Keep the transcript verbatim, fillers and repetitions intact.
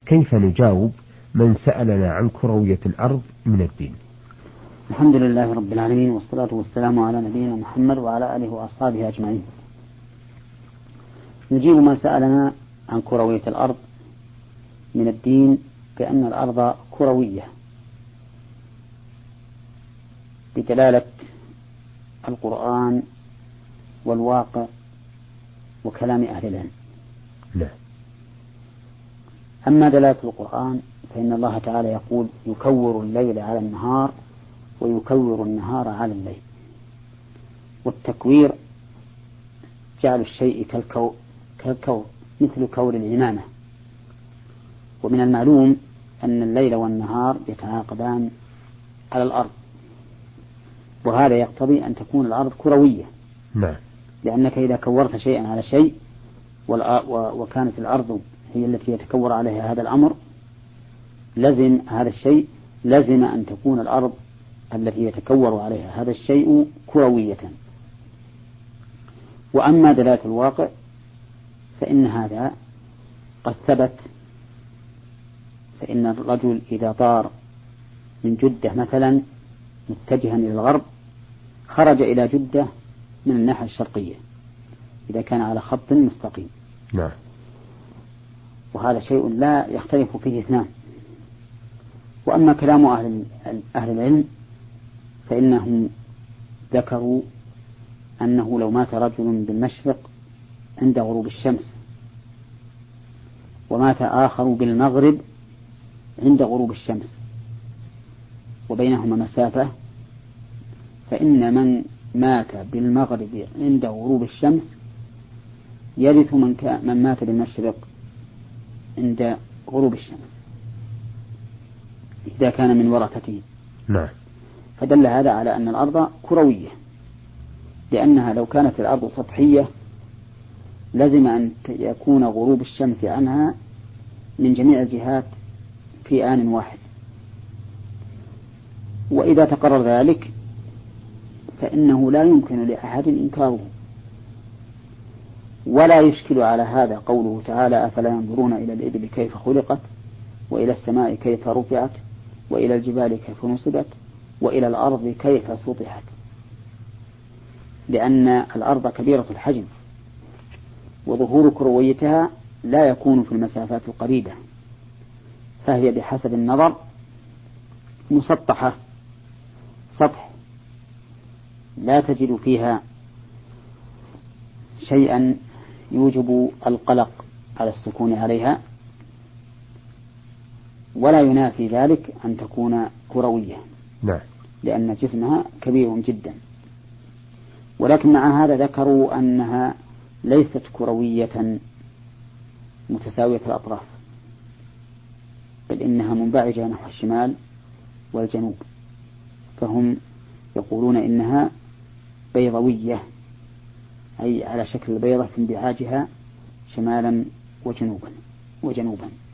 كيف نجاوب من سألنا عن كروية الأرض من الدين؟ الحمد لله رب العالمين، والصلاة والسلام على نبينا محمد وعلى آله وأصحابه أجمعين. نجيب من سألنا عن كروية الأرض من الدين بأن الأرض كروية بدلالة القرآن والواقع وكلام أهل العلم. لا. أما دلالة القرآن فإن الله تعالى يقول: يكور الليل على النهار ويكور النهار على الليل. والتكوير جعل الشيء كالكور, كالكور مثل كور العمامة. ومن المعلوم أن الليل والنهار يتعاقبان على الأرض، وهذا يقتضي أن تكون الأرض كروية. نعم. لأنك إذا كورت شيئا على شيء وكانت الأرض هي التي يتكور عليها هذا الأمر، لزم هذا الشيء لزم أن تكون الأرض التي يتكور عليها هذا الشيء كروية. وأما دلالة الواقع فإن هذا قد ثبت، فإن الرجل إذا طار من جدة مثلا متجها إلى الغرب خرج إلى جدة من الناحية الشرقية إذا كان على خط مستقيم. نعم. وهذا شيء لا يختلف فيه اثنان. وأما كلام أهل, أهل العلم فإنهم ذكروا أنه لو مات رجل بالمشرق عند غروب الشمس ومات آخر بالمغرب عند غروب الشمس وبينهما مسافة، فإن من مات بالمغرب عند غروب الشمس يرث من, من مات بالمشرق عند غروب الشمس إذا كان من ورثته. نعم. فدل هذا على أن الأرض كروية، لأنها لو كانت الأرض سطحية لزم أن يكون غروب الشمس عنها من جميع الجهات في آن واحد. وإذا تقرر ذلك فإنه لا يمكن لأحد إنكاره. ولا يشكل على هذا قوله تعالى: أفلا ينظرون إلى الإبل كيف خلقت وإلى السماء كيف رفعت وإلى الجبال كيف نصبت وإلى الأرض كيف سطحت. لأن الأرض كبيرة الحجم، وظهور كرويتها لا يكون في المسافات القريبة، فهي بحسب النظر مسطحة سطح لا تجد فيها شيئا يوجب القلق على السكون عليها، ولا ينافي ذلك أن تكون كروية. نعم. لأن جسمها كبير جدا. ولكن مع هذا ذكروا أنها ليست كروية متساوية الأطراف، بل إنها منبعجة نحو الشمال والجنوب، فهم يقولون إنها بيضوية، أي على شكل البيضة في انبعاجها شمالا وجنوبا وجنوبا